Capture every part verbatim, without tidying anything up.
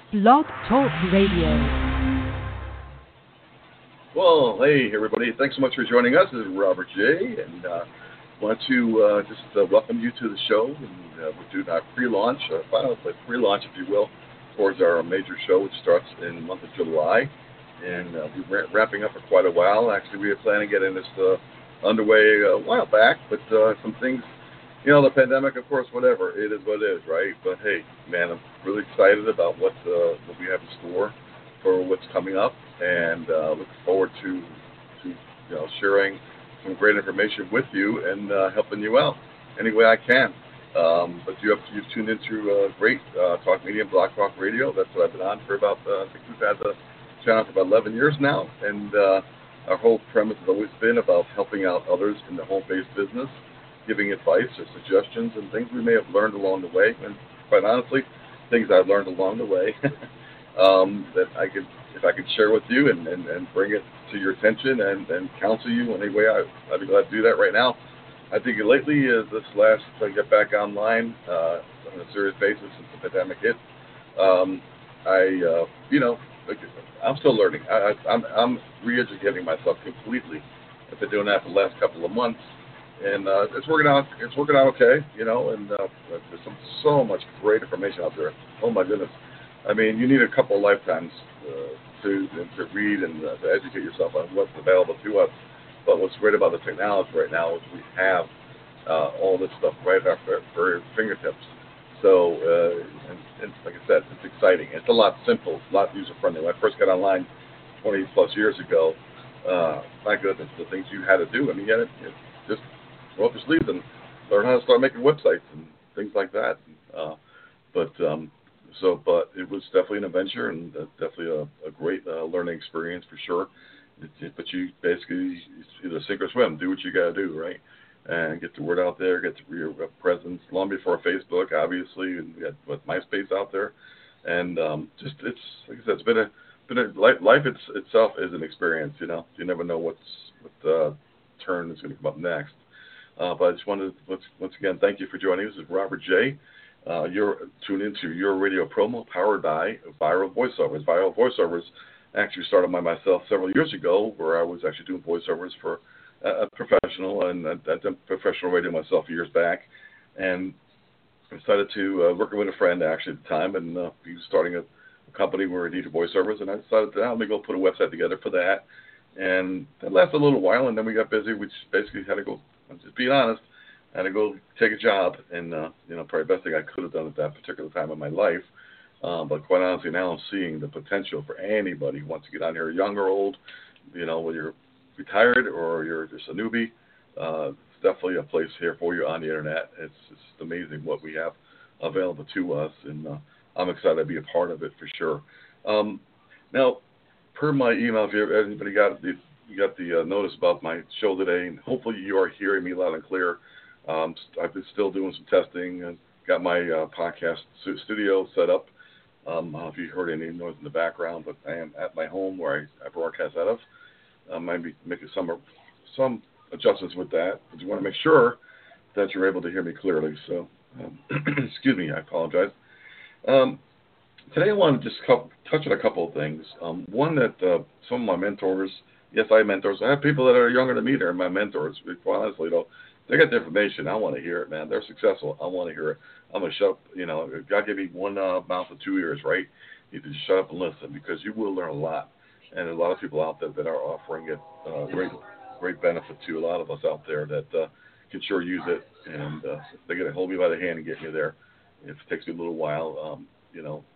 Blog Talk Radio. Well, hey everybody, thanks so much for joining us. This is Robert J. and uh, want to uh, just uh, welcome you to the show. And, uh, we're doing our pre-launch, uh, final pre-launch, if you will, towards our major show, which starts in the month of July. And uh, we've been wrapping up for quite a while. Actually, we were planning to get this uh, underway a while back, but uh, some things, you know, the pandemic, of course, whatever, it is what it is, right? But hey, man, I'm really excited about what, uh, what we have in store for what's coming up, and uh, look forward to, to you know, sharing some great information with you and uh, helping you out any way I can. Um, but you have you've tuned into uh, great uh, talk media, Blog Talk Radio. That's what I've been on for about, uh, I think we've had the channel for about eleven years now, and uh, our whole premise has always been about helping out others in the home-based business, giving advice or suggestions and things we may have learned along the way, and quite honestly, things I've learned along the way um, that I could, if I could share with you and, and, and bring it to your attention and, and counsel you in any way, I, I'd be glad to do that right now. I think lately, uh, this last, I get back online uh, on a serious basis since the pandemic hit, um, I, uh, you know, I'm still learning. I, I, I'm, I'm re-educating myself completely. I've been doing that for the last couple of months, and uh, it's working out. It's working out okay, you know. And uh, there's some, so much great information out there. Oh my goodness! I mean, you need a couple of lifetimes uh, to to read and uh, to educate yourself on what's available to us. But what's great about the technology right now is we have uh, all this stuff right at our for fingertips. So, uh, and, and like I said, it's exciting. It's a lot simple, a lot user-friendly. When I first got online twenty plus years ago, uh, my goodness, the things you had to do. I mean, you had to just roll up your sleeves and learn how to start making websites and things like that. Uh, but um, so, but it was definitely an adventure and uh, definitely a, a great uh, learning experience for sure. But you basically either sink or swim. Do what you got to do, right? And get the word out there, get your presence long before Facebook, obviously, and we got what, MySpace out there, and um, just it's like I said, it's been a been a life, life it's, itself is an experience. You know, you never know what's what uh, turn is going to come up next. Uh, but I just wanted to once, once again thank you for joining us. This is Robert J. Uh, you're tuned into Your Radio Promo, powered by Viral Voiceovers. Viral Voiceovers actually started by myself several years ago, where I was actually doing voiceovers for a professional, and I did professional radio myself years back, and I decided to uh, work with a friend actually at the time, and uh, he was starting a, a company where he needed voiceovers, and I decided to, let me go put a website together for that, and that lasted a little while, and then we got busy. We just basically had to go, I'm just being honest, I had to go take a job, and uh, you know, probably the best thing I could have done at that particular time in my life. Um, but quite honestly, now I'm seeing the potential for anybody who wants to get on here, young or old, you know, whether you're retired or you're just a newbie. Uh, it's definitely a place here for you on the internet. It's just amazing what we have available to us, and uh, I'm excited to be a part of it for sure. Um, now, per my email, if you, anybody got the, you got the uh, notice about my show today, and hopefully you are hearing me loud and clear. Um, I've been still doing some testing and got my uh, podcast studio set up. Um, I don't know if you heard any noise in the background, but I am at my home where I, I broadcast out of. I might be making some some adjustments with that, but you want to make sure that you're able to hear me clearly. So, um, excuse me, I apologize. Um, today I want to just co- touch on a couple of things. Um, one that uh, some of my mentors, yes, I have mentors. I have people that are younger than me that are my mentors. Quite honestly, though, they got the information. I want to hear it, man. They're successful. I want to hear it. I'm going to shut up. You know, God gave me one uh, mouth and two ears, right? You need to shut up and listen, because you will learn a lot. And a lot of people out there that are offering it uh, great great benefit to a lot of us out there that uh, can sure use it. And uh, they're going to hold me by the hand and get me there. If it takes me a little while, um, you know,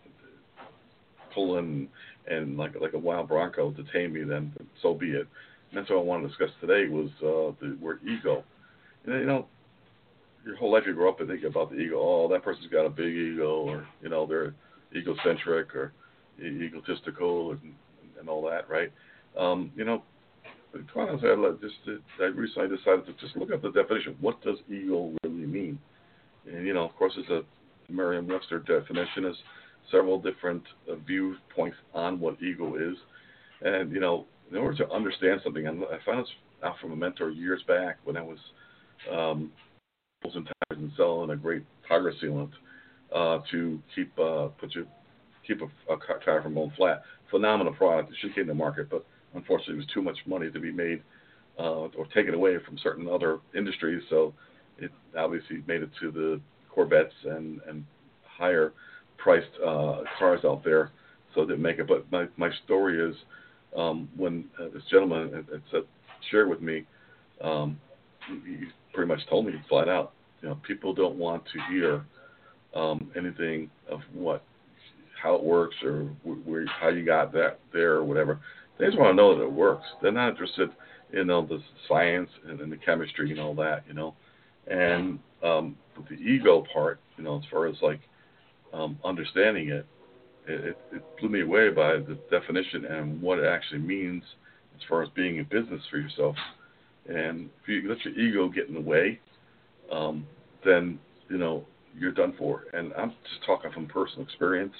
pulling and like like a wild bronco to tame me, then so be it. And that's what I wanted to discuss today was uh, the word ego. And, you know, your whole life you grow up and think about the ego. Oh, that person's got a big ego, or, you know, they're egocentric or egotistical and, and all that, right? Um, you know, quite honestly, I just I recently decided to just look up the definition. What does ego really mean? And, you know, of course, it's a Merriam-Webster definition. There's several different uh, viewpoints on what ego is. And, you know, in order to understand something, and I found this out from a mentor years back when I was um, and selling a great progress sealant uh, to keep uh, put your keep a, a tire from going flat. Phenomenal product. It should came to market, but unfortunately, it was too much money to be made uh, or taken away from certain other industries. So it obviously made it to the Corvettes and, and higher priced uh, cars out there. So it didn't make it. But my, my story is um, when uh, this gentleman had, had said, shared with me, um, he, he pretty much told me flat out, you know, people don't want to hear um, anything of what, how it works or where, how you got that there or whatever. They just want to know that it works. They're not interested in, you know, the science and, and the chemistry and all that, you know. And um, with the ego part, you know, as far as like um, understanding it, it, it blew me away by the definition and what it actually means as far as being in business for yourself. And if you let your ego get in the way, um, then, you know, you're done for. And I'm just talking from personal experience.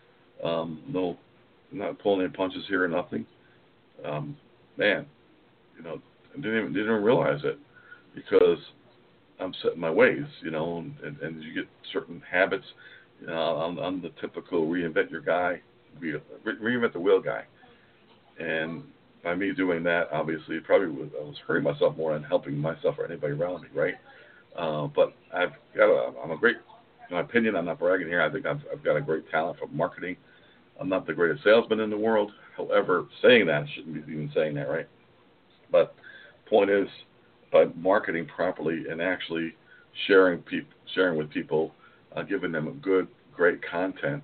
Um, no, not pulling any punches here or nothing. Um, man, you know, I didn't even, didn't even realize it because I'm set in my ways, you know, and, and you get certain habits. You know, I'm, I'm the typical reinvent your guy, re, reinvent the wheel guy. And by me doing that, obviously, probably was, I was hurting myself more than helping myself or anybody around me, right? Uh, but I've got a, I'm a great, in my opinion, I'm not bragging here. I think I've, I've got a great talent for marketing. I'm not the greatest salesman in the world. However, saying that, I shouldn't be even saying that, right? But point is, by marketing properly and actually sharing peop- sharing with people, uh, giving them a good, great content,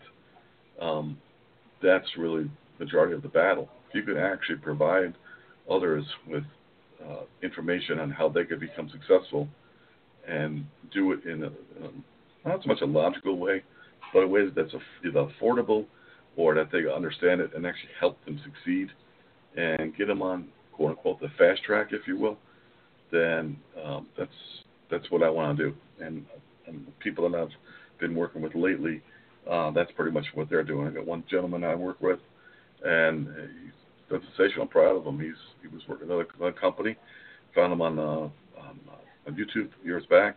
um, that's really the majority of the battle. If you can actually provide others with uh, information on how they could become successful and do it in a, um, not so much a logical way, but a way that's either affordable or that they understand it and actually help them succeed and get them on, quote unquote, the fast track, if you will, then um, that's that's what I want to do. And, and the people that I've been working with lately, uh, that's pretty much what they're doing. I got one gentleman I work with, and he's done sensational. I'm proud of him. He's he was working at another, another company, found him on, uh, on, uh, on YouTube years back,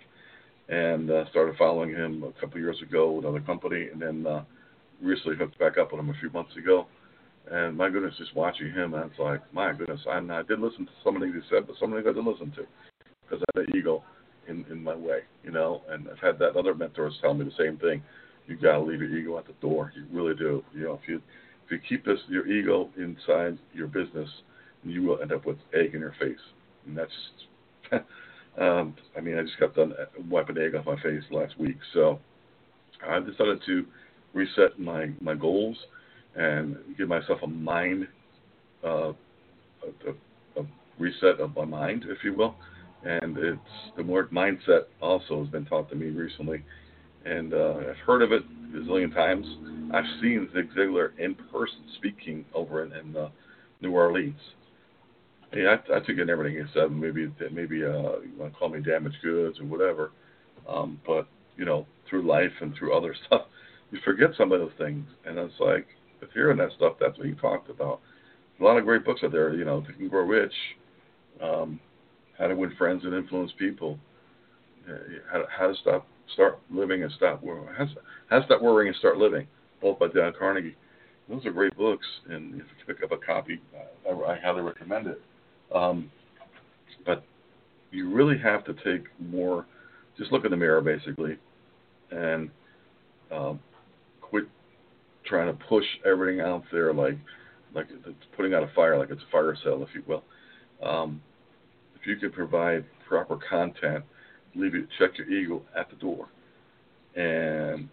and uh, started following him a couple of years ago with another company, and then uh, recently hooked back up with him a few months ago. And my goodness, just watching him, and it's like, my goodness, and I did listen to some of the things he said, but some of the things I didn't listen to because I had an ego in, in my way, you know. And I've had that other mentors tell me the same thing. You got to leave your ego at the door. You really do. You know, if you if you keep this your ego inside your business, you will end up with egg in your face. And that's just, um, I mean, I just got done wiping egg off my face last week, so I decided to reset my my goals and give myself a mind, uh, a, a, a reset of my mind, if you will. And it's the word mindset also has been taught to me recently. And uh, I've heard of it a zillion times. I've seen Zig Ziglar in person speaking over in, in uh, New Orleans. Yeah, I, I took in everything he said. Maybe, maybe uh, you want to call me damaged goods or whatever. Um, but, you know, through life and through other stuff, you forget some of those things. And it's like, if you're in that stuff, that's what you talked about. A lot of great books out there, you know, Think and Grow Rich, um, How to Win Friends and Influence People, uh, how, to, how to stop, start living and stop worrying, how, how to stop worrying and start living, both by Dale Carnegie. Those are great books, and if you pick up a copy, I, I highly recommend it. Um, but you really have to take more, just look in the mirror, basically, and um, quit trying to push everything out there like like it's putting out a fire, like it's a fire sale, if you will. Um, if you could provide proper content, leave it, check your ego at the door, and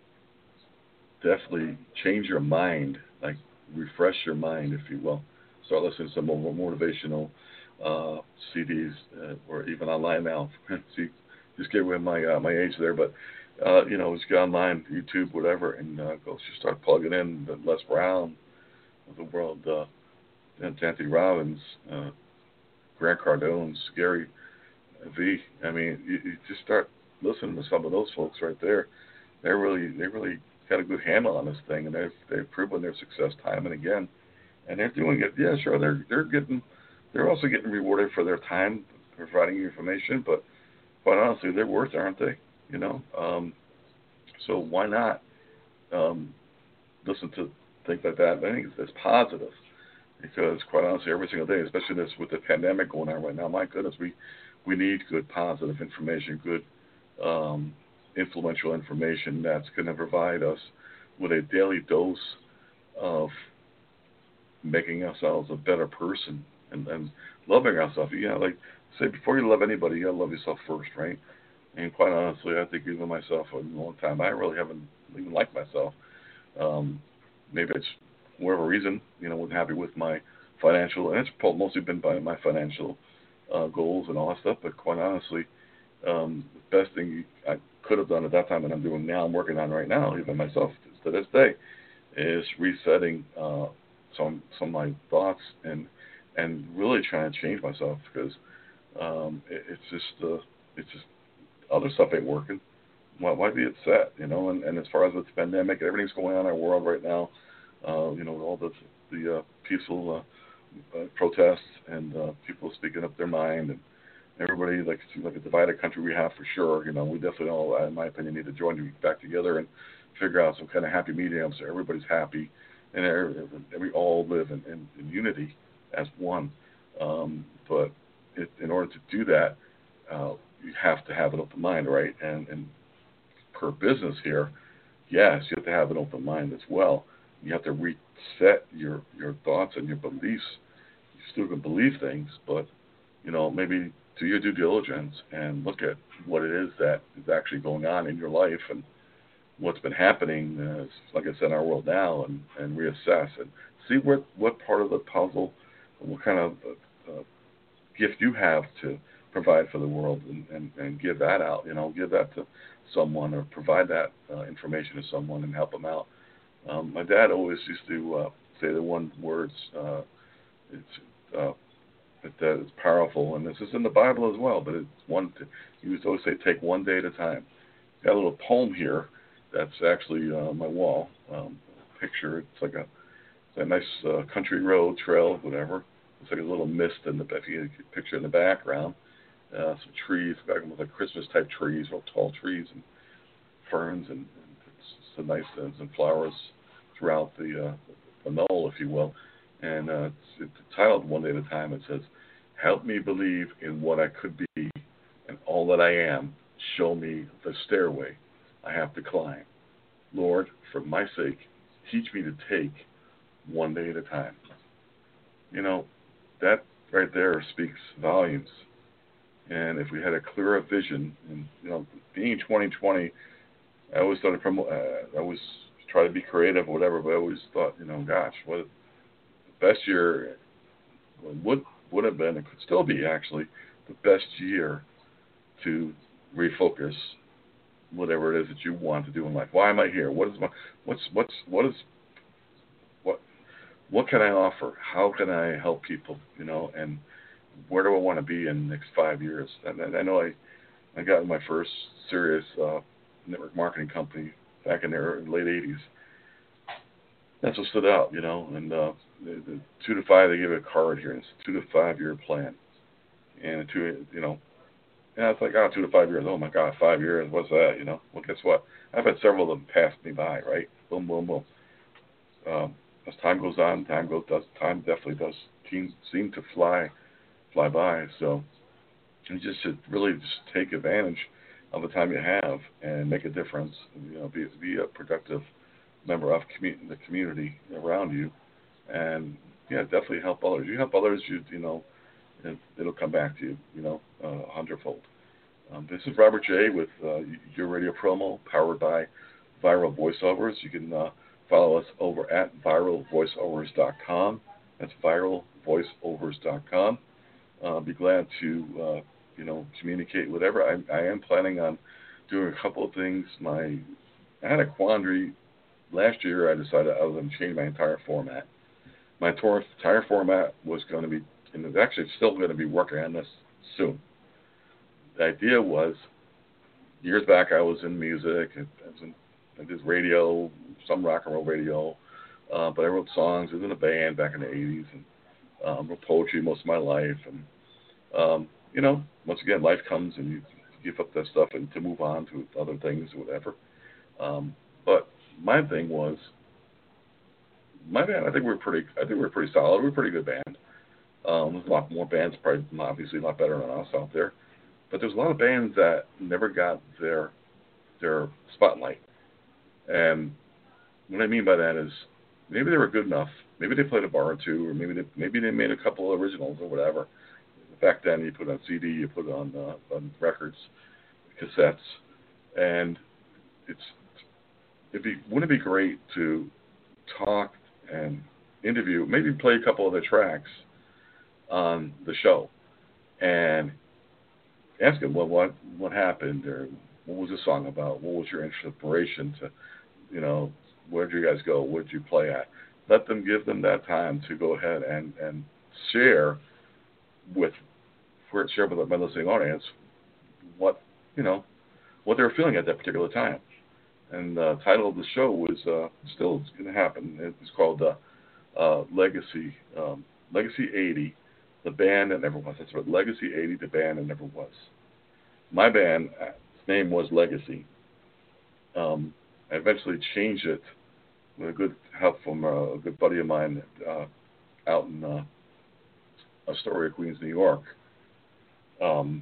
definitely change your mind, like refresh your mind, if you will. Start listening to some more motivational uh, C Ds, uh, or even online now. See, just get away my uh, my age there, but uh, you know, just get online, YouTube, whatever, and uh, go just start plugging in the Les Brown of the world, uh, and Anthony Robbins, uh, Grant Cardone, Gary V. I mean, you, you just start listening to some of those folks right there. They're really they really got a good handle on this thing, and they've they've proven their success time and again, and they're doing it. Yeah, sure, they're they're getting they're also getting rewarded for their time providing you information, but quite honestly, they're worth it, aren't they? You know, um, so why not um, listen to things like that. I think it's, it's positive because, quite honestly, every single day, especially this with the pandemic going on right now, my goodness, we we need good positive information, good um, influential information that's going to provide us with a daily dose of making ourselves a better person and, and loving ourselves. You know, like say before you love anybody, you gotta love yourself first, right? And quite honestly, I think even myself for a long time, I really haven't even liked myself. Um, maybe it's for whatever reason, you know, wasn't happy with my financial, and it's mostly been by my financial uh, goals and all that stuff. But quite honestly, um, the best thing I could have done at that time, and I'm doing now, I'm working on right now, even myself to this day, is resetting uh, some some of my thoughts and and really trying to change myself because um, it, it's just uh, it's just other stuff ain't working. Why, why be upset, you know? And, and as far as with the pandemic, everything's going on in our world right now. Uh, you know, all the the uh, peaceful uh, uh, protests and uh, people speaking up their mind, and everybody like like a divided country we have for sure. You know, we definitely all, in my opinion, need to join back together and figure out some kind of happy medium so everybody's happy and we all live in, in, in unity as one. Um, but it, in order to do that, uh, you have to have an open mind, right? And, and per business here, yes, you have to have an open mind as well. You have to reset your, your thoughts and your beliefs. You still can believe things, but, you know, maybe do your due diligence and look at what it is that is actually going on in your life and what's been happening, uh, like I said, in our world now, and, and reassess and see what, what part of the puzzle, what kind of uh, gift you have to provide for the world and, and, and give that out, you know, give that to someone or provide that uh, information to someone and help them out. Um, my dad always used to uh, say the one words, uh, it's, uh, that is powerful, and this is in the Bible as well, but it's one, to, he used to always say, take one day at a time. Got a little poem here that's actually uh, my wall um, picture. It's like a, it's a nice uh, country road, trail, whatever. It's like a little mist in the, if you can picture in the background. Uh, some trees, back with like Christmas type trees, real tall trees and ferns, and, and it's some nice uh, some flowers throughout the, uh, the knoll, if you will. And uh, it's, it's titled One Day at a Time. It says, help me believe in what I could be and all that I am. Show me the stairway I have to climb. Lord, for my sake, teach me to take one day at a time. You know, that right there speaks volumes. And if we had a clearer vision, and you know, being twenty twenty, I always thought, uh, I always try to be creative or whatever, but I always thought, you know, gosh, what the best year would would have been, and could still be actually, the best year to refocus whatever it is that you want to do in life. Why am I here? What is my, what's what's what is what what can I offer? How can I help people? You know, and where do I want to be in the next five years? And, and I know I, I got my first serious uh, network marketing company back in the late eighties. That's what stood out, you know. And uh, the, the two to five, they give a card here. And it's a two to five year plan. And a two, you know, and it's like, oh, two to five years. Oh my God, five years. What's that? You know. Well, guess what? I've had several of them pass me by. Right. Boom, boom, boom. Um, as time goes on, time goes. Does time definitely does seem seem to fly. fly by, so you just should really just take advantage of the time you have and make a difference. You know, be be a productive member of commu- the community around you, and yeah, definitely help others. You help others, you you know, it, it'll come back to you, you know, uh, a hundredfold. Um, this is Robert J. with uh, Your Radio Promo, powered by Viral Voiceovers. You can uh, follow us over at viral voiceovers dot com. That's viral voiceovers dot com. Uh, be glad to, uh, you know, communicate whatever. I, I am planning on doing a couple of things. My, I had a quandary last year. I decided I was going to change my entire format. My entire format was going to be, and it's actually still going to be working on this soon. The idea was, years back I was in music, I, was in, I did radio, some rock and roll radio, uh, but I wrote songs. I was in a band back in the eighties, and Um, wrote poetry most of my life, and um, you know, once again, life comes and you give up that stuff and to move on to other things or whatever. Um, but my thing was, my band, I think we we're pretty. I think we we're pretty solid. We're a pretty good band. Um, there's a lot more bands, probably obviously a lot better than us out there. But there's a lot of bands that never got their their spotlight. And what I mean by that is maybe they were good enough. Maybe they played a bar or two, or maybe they maybe they made a couple of originals or whatever. Back then, you put it on C D, you put it on uh, on records, cassettes, and it's it'd be wouldn't it be great to talk and interview, maybe play a couple of the tracks on the show, and ask them, well, what what happened, or what was the song about? What was your inspiration to, you know, where did you guys go? Where did you play at? Let them give them that time to go ahead and, and share with share with my listening audience what you know what they were feeling at that particular time. And the title of the show was uh, still going to happen. It's called uh, uh, Legacy um, Legacy eighty. The band that never was. That's what Legacy eighty, the band that never was. My band, its name was Legacy. Um, I eventually changed it with a good help from uh, a good buddy of mine uh, out in uh, Astoria, Queens, New York. Um,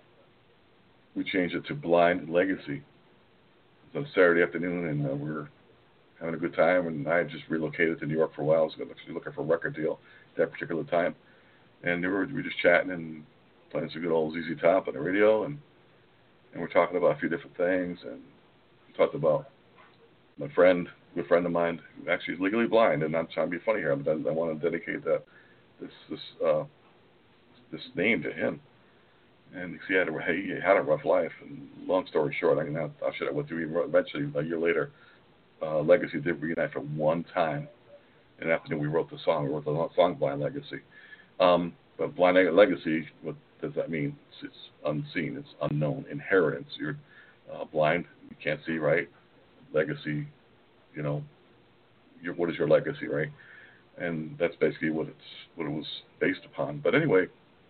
we changed it to Blind Legacy. It was a Saturday afternoon, and uh, we were having a good time, and I had just relocated to New York for a while. I was actually looking for a record deal at that particular time. And we were, we were just chatting and playing some good old Z Z Top on the radio, and and we're talking about a few different things, and we talked about my friend, a good friend of mine, who actually is legally blind, and I'm trying to be funny here, but I, I want to dedicate that this this uh, this name to him. And he had a he had a rough life, and long story short, I can I'll share that with you. Eventually, a year later, uh, Legacy did reunite for one time. And after we wrote the song, we wrote the song Blind Legacy. Um, but Blind Legacy, what does that mean? It's, it's unseen, it's unknown. Inheritance. You're uh, blind, you can't see, right? Legacy, you know, your, what is your legacy, right? And that's basically what it's what it was based upon. But anyway,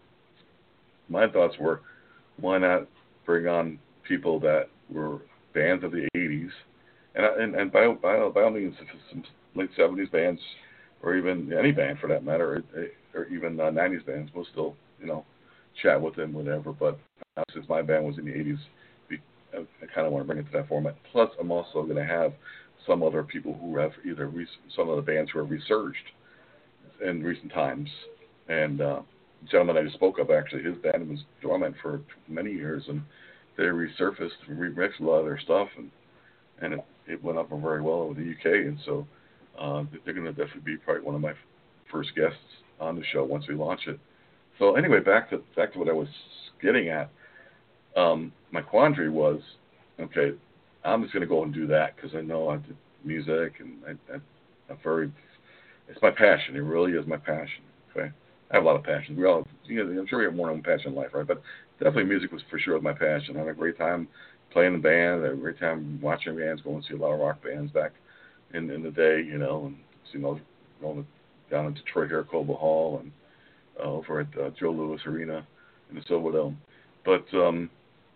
my thoughts were, why not bring on people that were bands of the eighties, and and, and by, by by all means, if it's some late seventies bands, or even any band for that matter, or, or even uh, nineties bands, we'll still, you know, chat with them, whatever. But uh, since my band was in the eighties, I, I kind of want to bring it to that format. Plus, I'm also going to have some other people who have either re- some of the bands who have resurged in recent times. And uh, the gentleman I just spoke of, actually, his band was dormant for many years, and they resurfaced and remixed a lot of their stuff, and and it, it went up very well over the U K. And so uh, they're going to definitely be probably one of my f- first guests on the show once we launch it. So anyway, back to back to what I was getting at. Um, my quandary was, okay, I'm just going to go and do that because I know I did music, and I, I, I'm very, it's my passion. It really is my passion. Okay, I have a lot of passions. We all, you know, I'm sure we have more than one passion in life, right? But definitely music was for sure my passion. I had a great time playing in band. I had a great time watching bands, going to see a lot of rock bands back in, in the day, you know, and you know, going down in Detroit here at Cobo Hall, and uh, over at uh, Joe Louis Arena in the Silverdome. But um,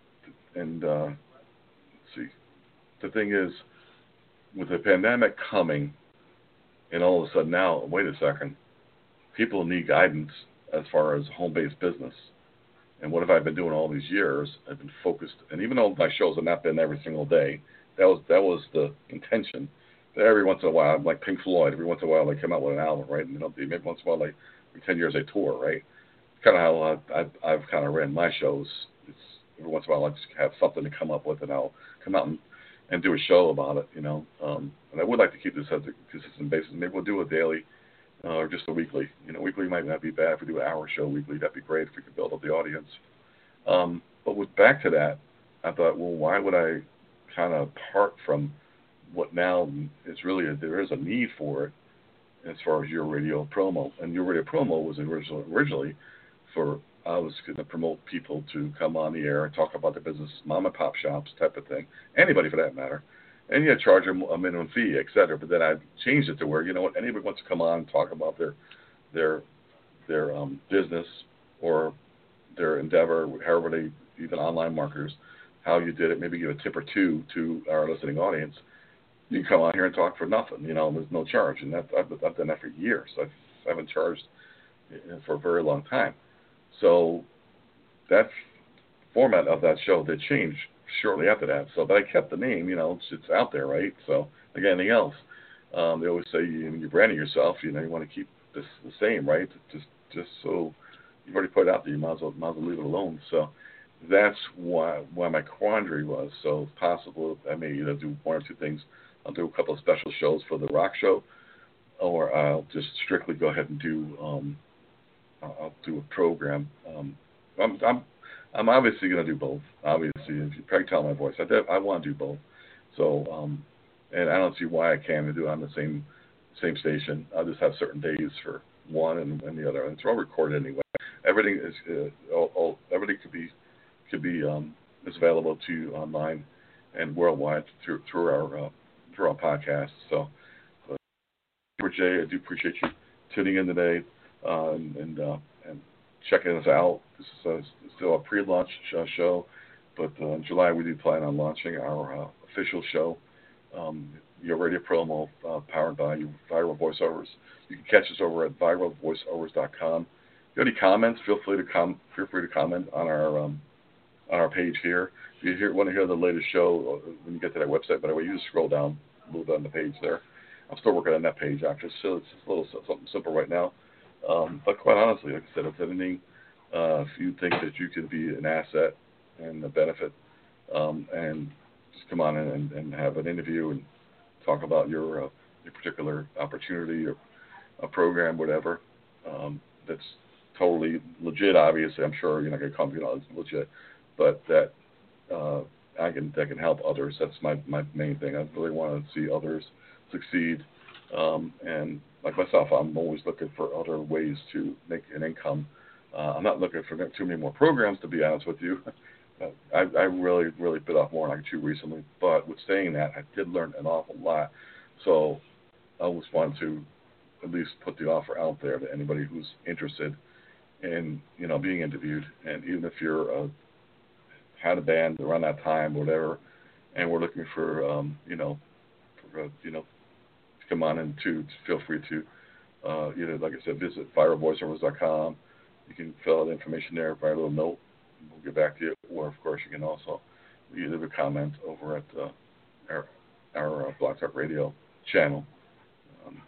and uh, let's see, the thing is, with the pandemic coming, and all of a sudden now, wait a second, people need guidance as far as home-based business. And what have I been doing all these years? I've been focused, and even though my shows have not been every single day, that was that was the intention. But every once in a while, like Pink Floyd, every once in a while they come out with an album, right? And you know, maybe once in a while, like every ten years they tour, right? It's kind of how uh, I've, I've kind of ran my shows. It's every once in a while I just have something to come up with, and I'll come out and, and do a show about it, you know. Um, and I would like to keep this as a consistent basis. Maybe we'll do a daily uh, or just a weekly. You know, weekly might not be bad. If we do an hour show weekly, that'd be great if we could build up the audience. Um, but with back to that, I thought, well, why would I kind of part from what now is really a, there is a need for it as far as your radio promo. And your radio promo was originally, originally for, I was going to promote people to come on the air and talk about their business, mom and pop shops type of thing, anybody for that matter. And yeah, charge them a minimum fee, et cetera. But then I changed it to where, you know what, anybody wants to come on and talk about their their their um, business or their endeavor, however they, even online marketers, how you did it, maybe give a tip or two to our listening audience. you can come out here and talk for nothing. You know, there's no charge, and that, I've, I've done that for years. I've, I haven't charged for a very long time. So that format of that show did change shortly after that. So, but I kept the name. You know, it's, it's out there, right? So, like anything else, um, they always say you, when you're branding yourself, you know, you want to keep this the same, right? Just, just so you've already put it out there, you might as well, might as well leave it alone. So that's why why my quandary was. So it's possible I may either do one or two things. I'll do a couple of special shows for the rock show, or I'll just strictly go ahead and do um, I'll do a program. Um, I'm, I'm I'm obviously going to do both. Obviously, if you probably tell my voice, I did, I want to do both. So, um, and I don't see why I can't do it on the same same station. I'll just have certain days for one and, and the other, and it's all recorded anyway. Everything is uh, all, all, everything could be could be um, is available to you online and worldwide through through our uh, through our podcast. So, uh, Jay, I do appreciate you tuning in today uh, and and, uh, and checking us out. This is uh, still a pre-launch uh, show, but uh, in July we do plan on launching our uh, official show, um, Your Radio Promo, uh, powered by Viral Voiceovers. You can catch us over at viral voiceovers dot com. If you have any comments, feel free to com- feel free to comment on our um, on our page here. If you hear, want to hear the latest show, when you get to that website, by the way, you just scroll down a little bit on the page there. I'm still working on that page, actually, so it's just a little something simple right now. Um, but quite honestly, like I said, if anything, uh, if you think that you can be an asset and a benefit, um, and just come on in and, and have an interview and talk about your uh, your particular opportunity or a program, whatever, um, that's totally legit. Obviously, I'm sure you're not going to come, you know, it's legit, but that uh, I can that can help others. That's my, my main thing. I really want to see others succeed, um, and like myself, I'm always looking for other ways to make an income. Uh, I'm not looking for too many more programs, to be honest with you. I, I really, really bit off more than I could chew recently. But with saying that, I did learn an awful lot. So I always wanted to at least put the offer out there to anybody who's interested in, you know, being interviewed. And even if you're uh, had a band around that time, whatever, and we're looking for, um, you know, for, uh, you know, to come on and to, to feel free to, uh, you know, like I said, visit viral voiceovers dot com. You can fill out the information there, write a little note, and we'll get back to you. Or, of course, you can also leave a comment over at uh, our, our uh, Blog Talk Radio channel. Um,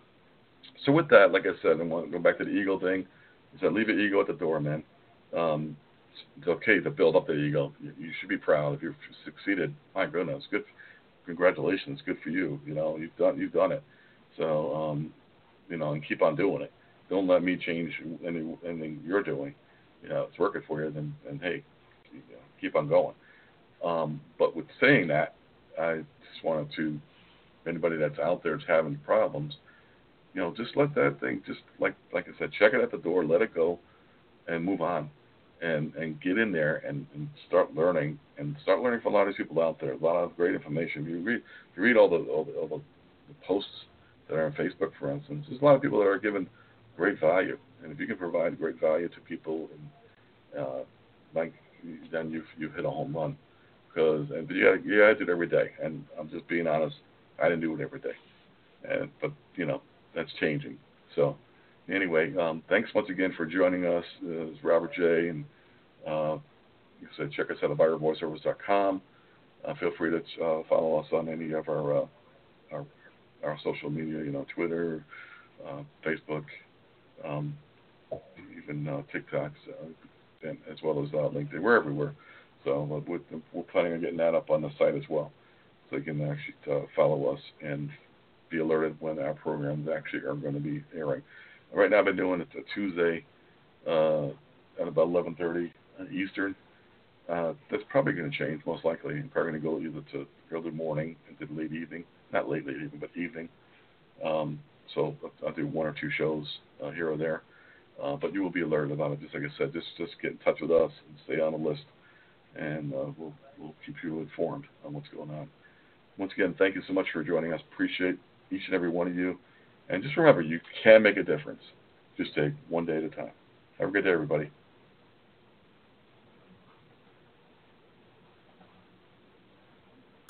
so with that, like I said, I want to go back to the ego thing. I said, leave your ego at the door, man. Um, it's okay to build up the ego. You, you should be proud if you've succeeded. My goodness, good. Congratulations, good for you. You know, you've done you've done it. So, um, you know, and keep on doing it. Don't let me change any, anything you're doing. You know, it's working for you, then, then hey, you know, keep on going. Um, but with saying that, I just wanted to, anybody that's out there that's having problems, you know, just let that thing, just like like I said, check it at the door, let it go, and move on, and and get in there and, and start learning, and start learning from a lot of these people out there. A lot of great information. If you read, if you read all the all the, all the, the posts that are on Facebook, for instance, there's a lot of people that are giving great value, and if you can provide great value to people, and uh, like then you've you've hit a home run. Because yeah, yeah, I do it every day, and I'm just being honest. I didn't do it every day, and but you know that's changing. So anyway, um, thanks once again for joining us. Uh, it's Robert J. And uh, like I said, check us out at viral voiceovers dot com. Uh, feel free to uh, follow us on any of our uh, our, our social media. You know, Twitter, uh, Facebook. Um, even uh, TikToks, uh, and as well as uh, LinkedIn. We're everywhere. So uh, we're, we're planning on getting that up on the site as well, so you can actually uh, follow us and be alerted when our programs actually are going to be airing. Right now I've been doing it a Tuesday uh, at about eleven thirty Eastern. Uh, that's probably going to change, most likely. I'm probably going to go either to early morning and to late evening. Not late, late evening, but evening. Um, so I'll do one or two shows uh, here or there. Uh, but you will be alerted about it. Just like I said, just just get in touch with us and stay on the list, and uh, we'll we'll keep you informed on what's going on. Once again, thank you so much for joining us. Appreciate each and every one of you. And just remember, you can make a difference. Just take one day at a time. Have a good day, everybody.